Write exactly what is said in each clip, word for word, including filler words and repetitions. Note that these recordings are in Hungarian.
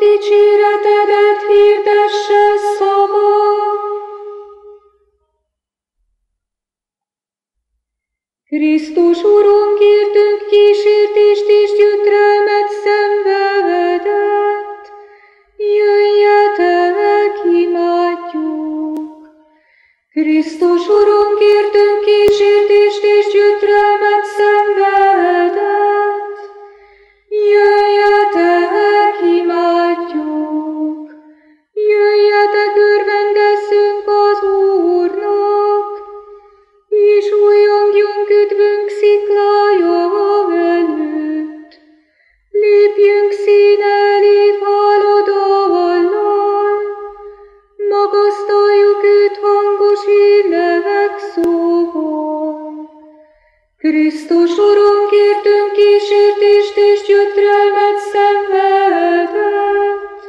dicséretedet hirdesse szava. Krisztus Urunkértünk kísértést és gyötrelmet szenvedett, jöjjetek, imádjuk. Krisztus Urunkértünk kísértést és gyötrelmet szenvedett, jöjjetek, imádjuk. Jöjjetek, örvendezzünk az Úrnak, és újjongjunk üdvünk sziklája előtt. Lépjünk szín elé háladallal, magasztaljuk őt hangos énevek szóval. Krisztus Urunkértünk kísértést és gyötrelmet szenvedett,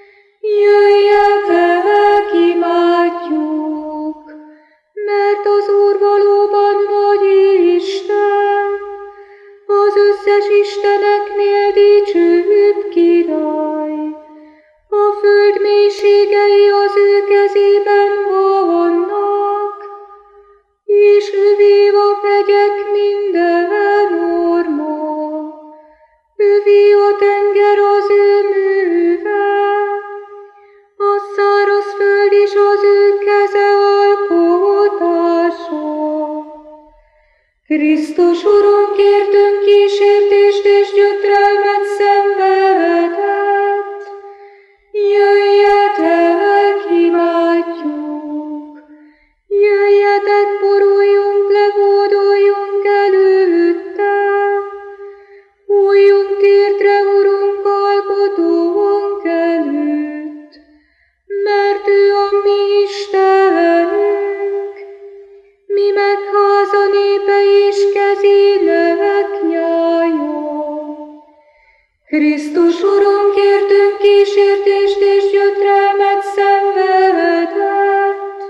jöjjetek, imádjuk, mert az Úr valóban nagy Isten, az összes isteneknél dicsőbb király. A föld mélységei az ő kezében vannak, és övé a hegyek minden orma. Övé a tenger az ő műve, a száraz föld is az ő keze alkotása. Krisztus Urunkértünk kísértést és gyötrelmet szenvedett, jöjjetek, imádjuk. Jöjjetek, boruljunk le, hódoljunk előtte, újjunk térdre, Urunk, alkotónk előtt, mert ő a mi Istenünk, mi meg háza népe és kezének nyája. Krisztus Urunkértünk kísértést és gyötrelmet szenvedett,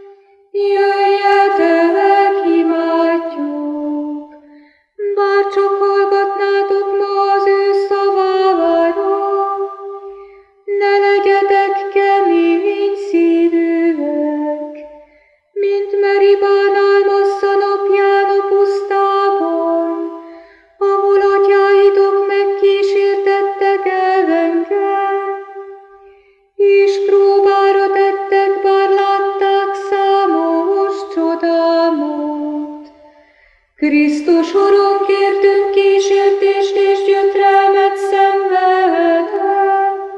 jöjjetek, imádjuk. Bár csak hallgatnátok ma az ő szavára, ne legyetek kemény szívűek, mint Meribán Almassza napján a pusztában, ahol atyáitok megkísértettek engem, és próbára tettek, bár látták számos csodámat. Krisztus Urunkértünk kísértést és gyötrelmet szenvedett,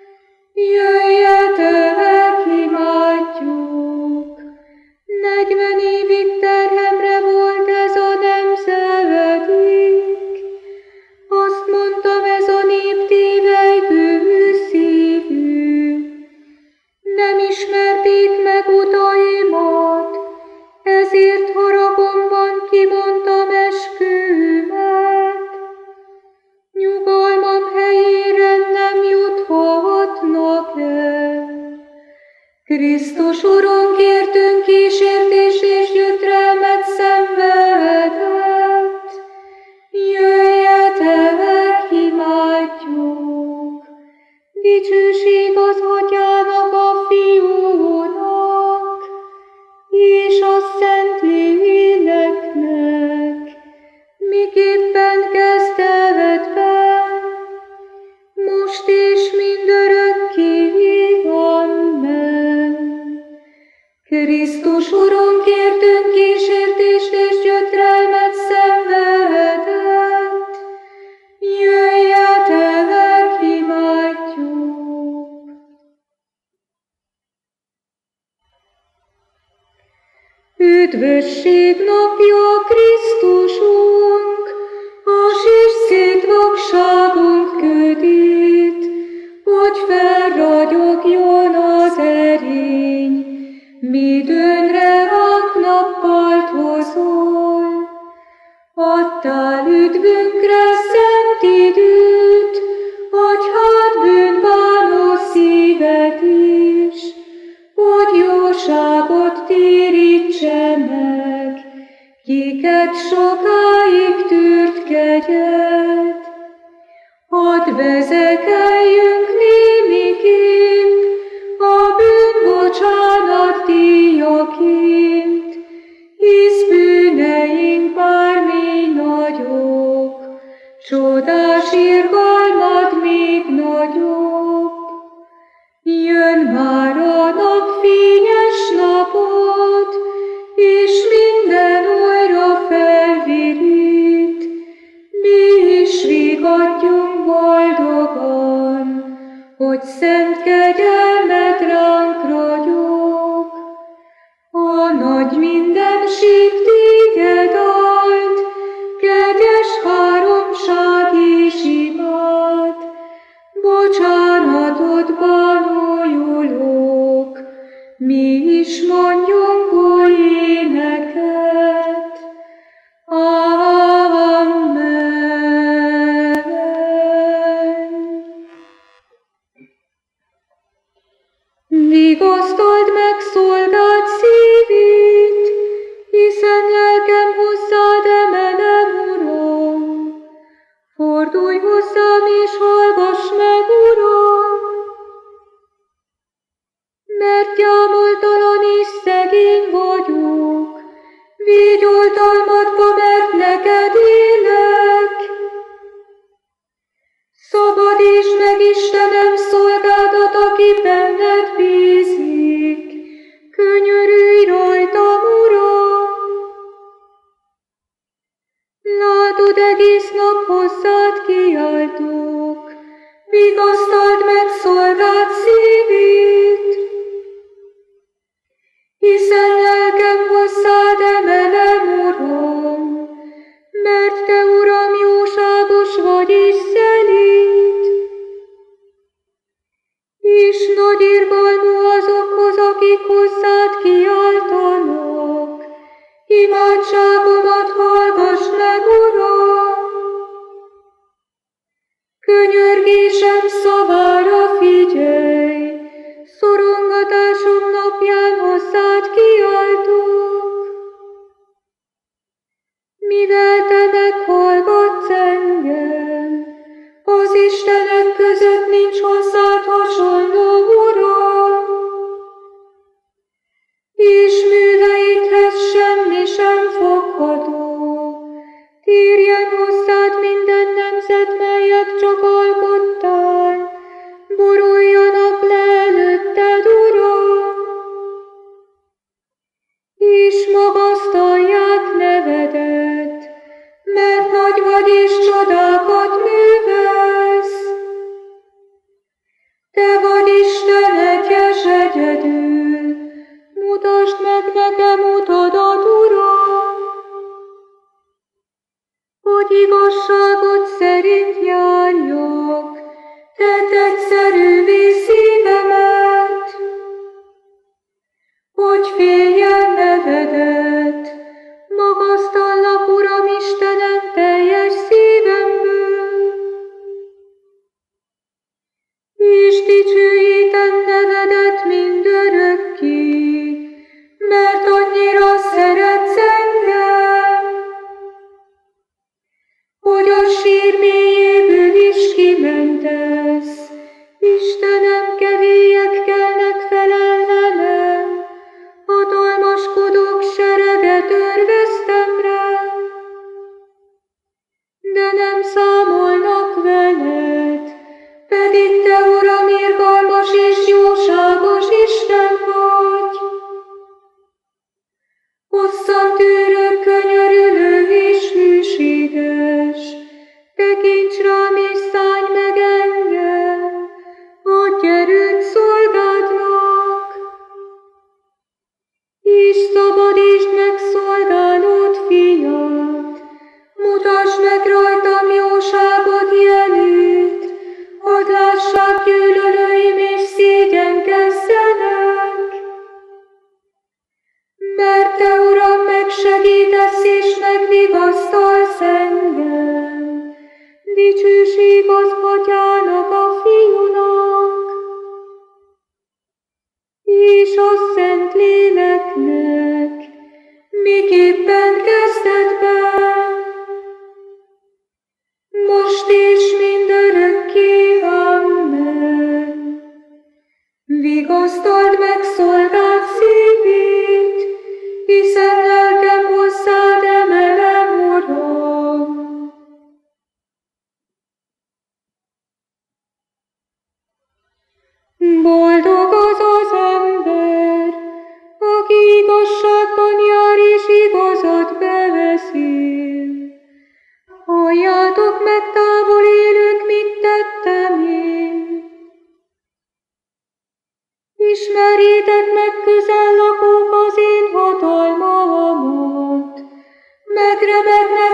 jöjjetek, imádjuk. Negyven évig terhemre volt ez a nemzedék, azt mondtam, ez a nép tévejgő szívű. Nem ismerték meg utaimat, ezért haragomban kimondtam eskümet. Nyugalmam helyére nem juthatnak el. Krisztus Urunkértünk kísértést és gyötrelmet szenvedett, jöjjetek, imádjuk. Dicsőség az Atyának, a Fiúnak, és a Szentléleknek, miképpen kezdetben, most és mindörökké, amen. Krisztus Urunkértünk kísértést és gyötrelmet szenvedett, jöjjetek, imádjuk. Üdvösség napja Krisztusunk, a sír vakságunk ködít, hogy felragyogjon az erény, midőnre ránk nappalt hozol. Adtál üdvünkre szent időt, atyád bűnbánó szívet is, hogy jóságot térítse meg, kiket sokáig tűrt kegyed. Hadd vezekeljünk néma irgalmad még nagyobb. Jön már a napfényes napod, és minden újra felvirít. Mi is vigadjunk boldogan, hogy szent kegyelmed ránk ragyog. A nagy mindenség téged áld, kegyes háromság és imád. Bocsánatodban újulok, mi is mondjunk új éneket. Amen. Vigasztald meg szolgád szívét, hiszen lelkem hozzád emelem, Uram. Fordulj hozzám és hallgass meg, Uram, mert gyámoltalan és szegény vagyok. Védj oltalmadba, mert neked élek. Szabadítsd meg, Istenem, szolgádat, aki benned bízik. Könyörülj rajtam, Uram! Látod, egész nap hozzád kiáltok, vigasztald meg szolgád szívét. Hiszen lelkem hozzád emelem, Uram, mert te, Uram, jóságos vagy és szelíd, és nagy irgalmú azokhoz, akik hozzád kiáltanak. Imádságomat hallgass meg, Uram! Könyörgésem szavára figyelj, szorongatásom napján hozzád kiáltok. Mivel te meghallgatsz engem, az istenek között nincs hozzád hasonló, Uram, és műveidhez semmi sem fogható. Térjen hozzád minden nemzet, melyet csak alkottál, boruljanak le előtted, Uram, és magasztalják nevedet, mert nagy vagy és csodákat művelsz. Te vagy Isten egyes egyedül, mutasd meg nekem utadat, Uram, hogy igazságod szerint járjak, tedd egyszerűvé szívemet, hogy féljen nevedet, magasztallak, Uram Istenem, teljes szívemből, és dicsőítem nevedet mindörökké, mert annyira szeretsz engem, hogy a sír mélyéből is kimentesz. Istenem, kevélyek kelnek fel ellenem, hatalmaskodók sereget örveztem rá, de nem számolnak veled, pedig te, Uram, irgalmas és jóságos Isten vagy. Hosszan tűrő, könyörülő és hűséges, tekints rám és szállj meg engem, adj erőt szolgádnak, és szabadítsd meg szolgálód fiat, mutasd meg rajtam jóságod jelét, hadd lássák gyűlölőim és szégyenkezzenek. Mert te, Uram, megsegítesz és megvigasztalsz engem, dicsőség az Atyának, a Fiúnak, és a Szentléleknek, miképpen kezdetben, most és mindörökké. Amen. Vigasztald meg szolgád szívét, hiszen lelkem hozzád emelem, Uram.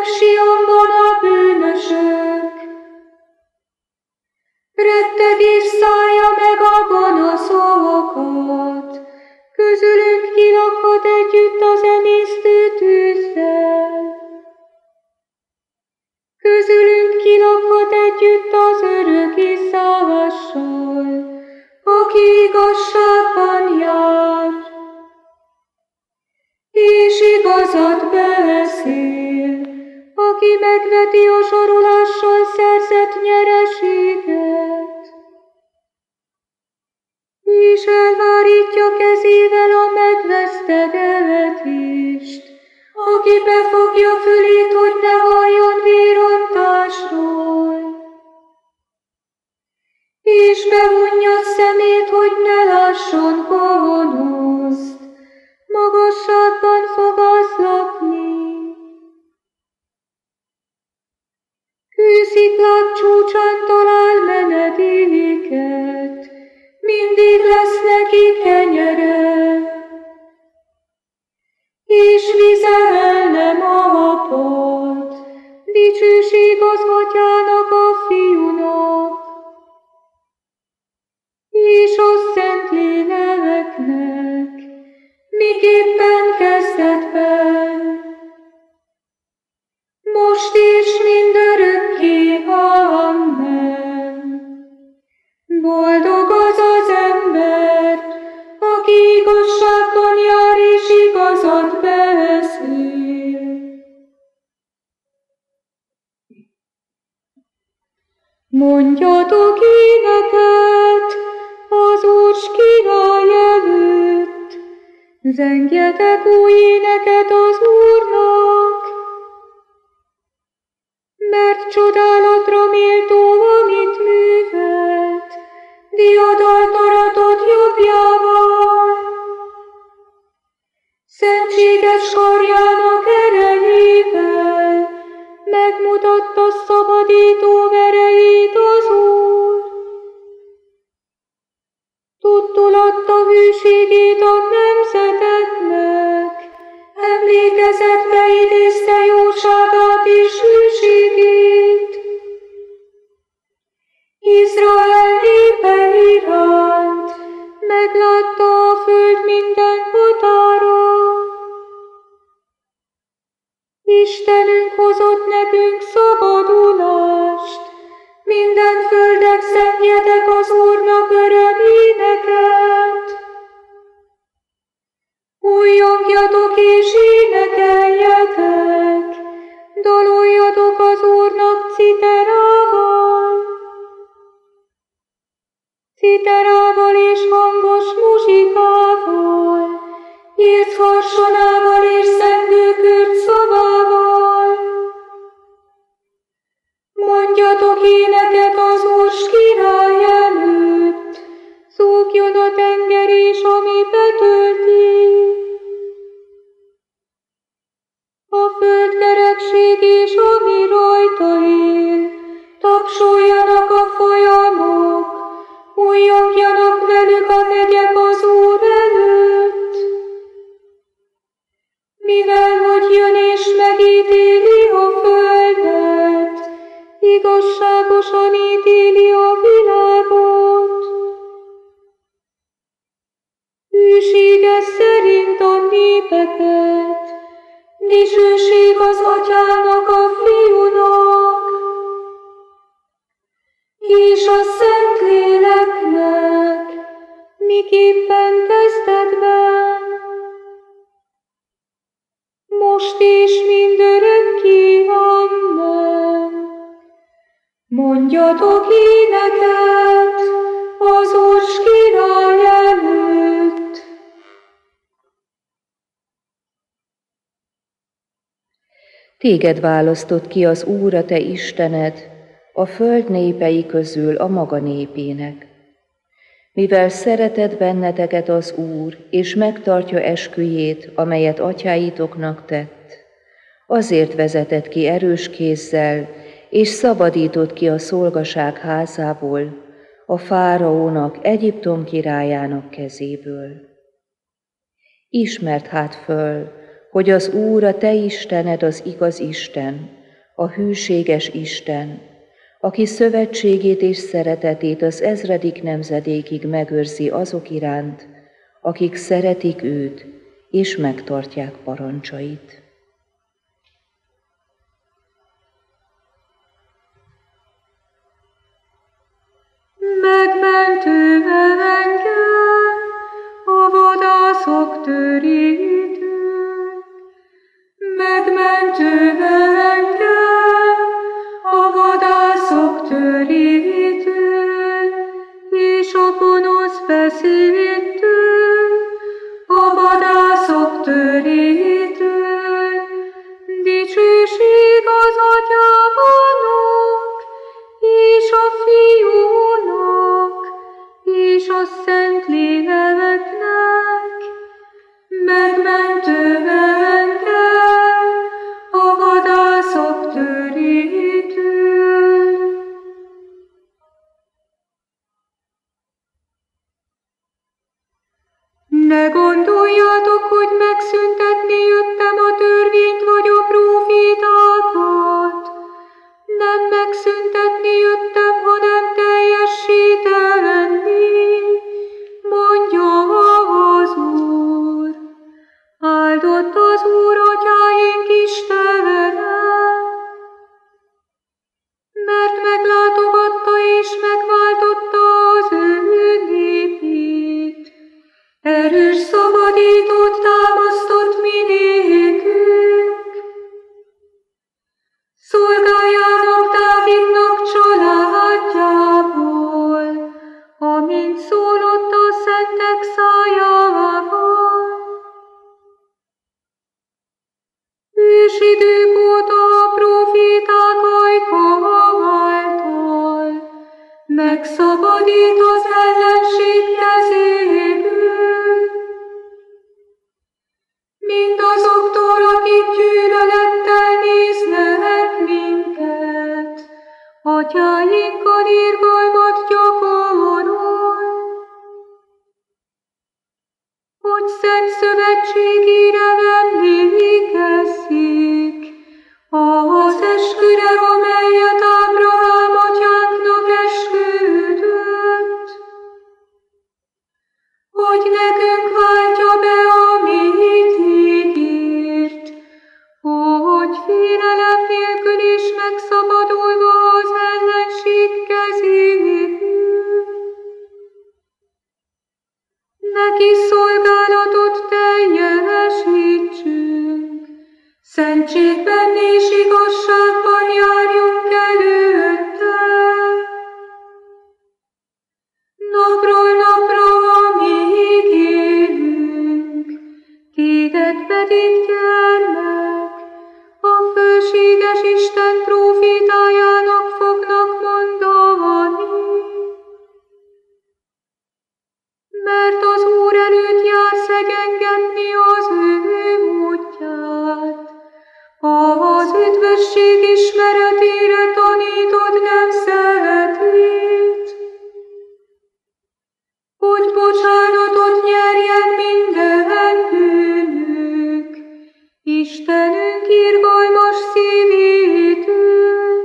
Sionban a bűnösök. Rettegés szállja meg a gonoszokat, közülünk kilakhat együtt az emésztő tűzzel. Közülünk kilakhat együtt az öröki szávassal, aki igazságban jár, és igazat beszél, aki megveti a zsarolással szerzett nyereséget, és elvárítja kezével a megvesztegetést, aki befogja fülét, hogy ne halljon vérontásról, és bevonja szemét, hogy ne lásson gonoszt, magasságban fog az lakni. Kősziklák csúcsán talál menedéket, mindig lesz neki kenyere, és vize el nem apad, dicsőség az atyának, a fiúnak, és a Szentléleknek, miképpen kezdetben, most és mindörökké. Amen. Boldog az az ember, aki igazságban jár és igazat beszél. Mondjatok éneket az Úr király előtt, zengjetek új éneket az Úrnak, mert csodálatra méltó, amit művelt, diadalt aratott jobbjával. Szentséges karjának erejével megmutatta szabadító erejét az Úr. Tudtul adta hűségét a nemzeteknek, emlékezetbe idézte jóságát és hűségét. Izrael népe iránt meglátta a föld minden határa. Istenünk hozott nekünk szabadulást, minden földek zengjetek az Úrnak öröm éneket. Újjongjatok és énekeljetek, daloljatok az Úrnak citerával. Citerával és hangos muzsikával, írt harsonával és zengőkürt szavával. Mondjatok éneket az Úr király előtt, zúgjon a tenger és ami betölti. A föld kerekség és ami rajta él, tapsoljanak a folyamok, újjongjanak velük a hegyek az Úr előtt. Mivel hogy jön és megítéli a földet, igazságosan ítéli a világot. Hűsége szerint a népeket, dicsőség az atyának, a fiúnak, és a Szentléleknek, miképpen kezdetben, most és mindörökké. Amen. Mondjatok éneket az Úr király előtt. Téged választott ki az Úr, a te Istened, a föld népei közül a maga népének. Mivel szeretett benneteket az Úr, és megtartja esküjét, amelyet atyáitoknak tett, azért vezetett ki erős kézzel, és szabadított ki a szolgaság házából, a fáraónak, Egyiptom királyának kezéből. Ismerd hát föl, hogy az Úr a te Istened az igaz Isten, a hűséges Isten, aki szövetségét és szeretetét az ezredik nemzedékig megőrzi azok iránt, akik szeretik őt és megtartják parancsait. Megmentő engem a vadászok törítők, megmentő engem a vadászok törítők, és a gonosz beszédtől, a vadászok törítők, dicsőség az Atyának, és a Fiúnak, és a Szentléleknek, megmentő engem a vadászok törétől. Ne gondoljátok, hogy megszüntetni jöttem a törvényt vagy a prófétákat. Nem megszüntetni jöttem, hanem teljesíteni, mondja az Úr. Áldott az Úr atyáink Istene, mert meglátogatta és megváltotta az ő népét. Erős szabadítót támasztott mi nékünk. Szolgájának Dávidnak családjából, amint szólott a szentek szájával. Ősidők óta a próféták ajka által megszabadít az ellenség kezéből, mindazoktól, akik gyűlölettel néznek minket, atyáinkkal irgalmat gyakorol, hogy szent szövetségére emlékezzék az esküre, amelyet Ábrahám atyánknak esküdött, hogy nekünk váltja be, amit ígért, hogy félelem nélkül is megszabadulva az ellenség kezéből, neki szolgálatot teljesítsünk, szentségben és igazságban járjunk előtte. Napról napra, amíg élünk, téged pedig, gyermek, a fölséges Isten prófétájának fognak mondani. Mert az Úr előtt jársz egyengetni az ő módját, az üdvösség ismeretére tanítod nemzetét, hogy bocsánatot nyerjen minden bűnük, Istenünk irgalmas szívétől,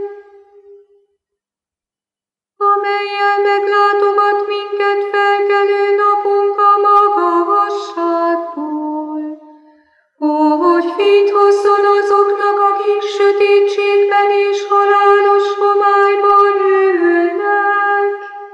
amellyel meglátogat minket felkelő napunk a magasságból, hogy fényt hozzon azoknak, akik sötétségben és halálos homályban ülnek.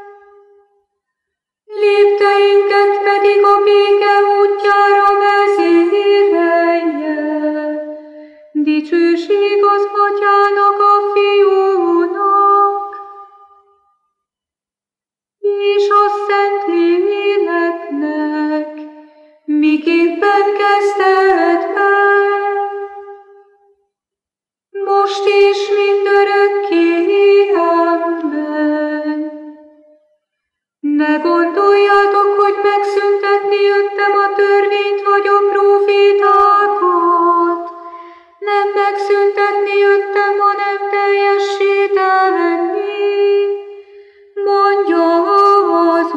Lépteinket pedig a béke útjára vezérelje. Dicsőség az Atyának, a Fiúnak, és a Szentléleknek, miképpen kezdetben, most és mindörökké. Amen. Ne gondoljátok, hogy megszüntetni jöttem a törvényt vagy a prófétákat. Nem megszüntetni jöttem, hanem teljesíteni, mondja az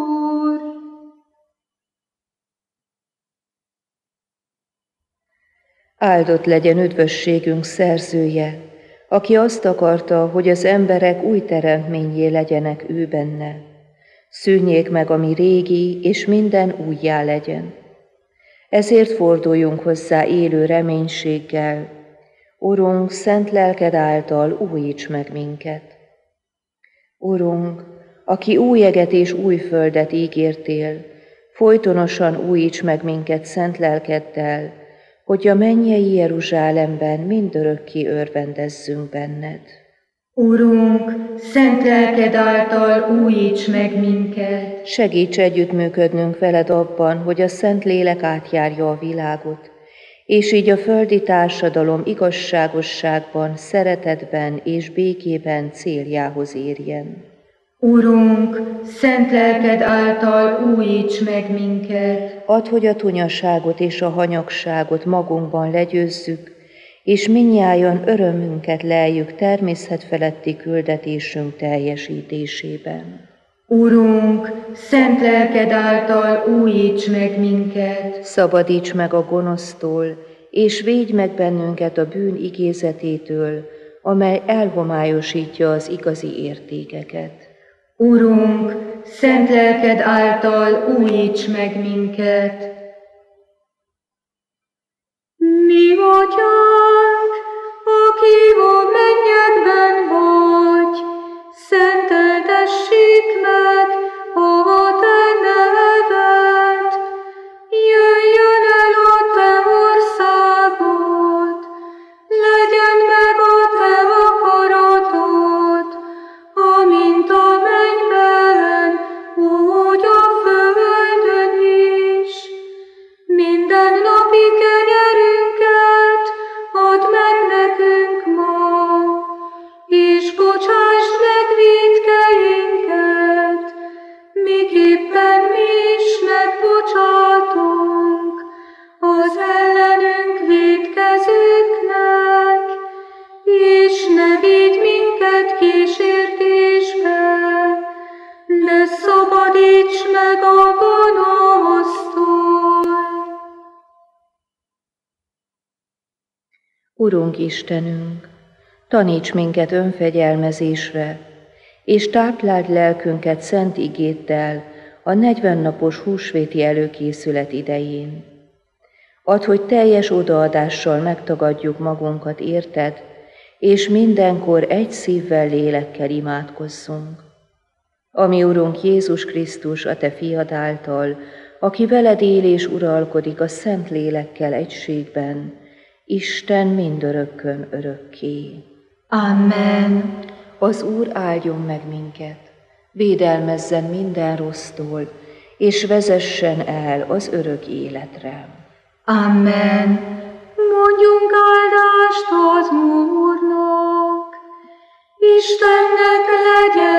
Úr. Áldott legyen üdvösségünk szerzője, aki azt akarta, hogy az emberek új teremtményé legyenek ő benne. Szűnjék meg, ami régi, és minden újjá legyen. Ezért forduljunk hozzá élő reménységgel. Urunk, szent lelked által újíts meg minket. Urunk, aki új eget és új földet ígértél, folytonosan újíts meg minket szent lelkeddel, hogy a mennyei Jeruzsálemben mindörökké örvendezzünk benned. Urunk, szent lelked által újíts meg minket. Segíts együttműködnünk veled abban, hogy a Szentlélek átjárja a világot, és így a földi társadalom igazságosságban, szeretetben és békében céljához érjen. Urunk, szent lelked által újíts meg minket. Add, hogy a tunyaságot és a hanyagságot magunkban legyőzzük, és mindnyájan örömünket leljük természetfeletti küldetésünk teljesítésében. Urunk, szent lelked által újíts meg minket. Szabadíts meg a gonosztól, és védj meg bennünket a bűn igézetétől, amely elhomályosítja az igazi értékeket. Urunk, szent lelked által újíts meg minket. Mi atyánk, aki a mennyekben vagy, szenteltessék meg a te neved. Jöjjön el a te országod, legyen meg a te akaratod, amint a mennyben, úgy a földön is. Minden napi kenyerünket add meg nekünk ma, és bocsásd meg vétkeinket, miképpen mi is megbocsátunk az ellenünk vétkezőknek, és ne vigy minket kísértésbe, de szabadíts meg a gonosztól. Urunk Istenünk, taníts minket önfegyelmezésre, és tápláld lelkünket szent igéddel a negyvennapos húsvéti előkészület idején. Add, hogy teljes odaadással megtagadjuk magunkat érted, és mindenkor egy szívvel, lélekkel imádkozzunk. Ami Urunk Jézus Krisztus, a te fiad által, aki veled él és uralkodik a szent lélekkel egységben, Isten mindörökkön örökké. Amen. Az Úr áldjon meg minket, védelmezzen minden rossztól, és vezessen el az örök életre. Amen. Mondjunk áldást az Úrnak. Istennek legyen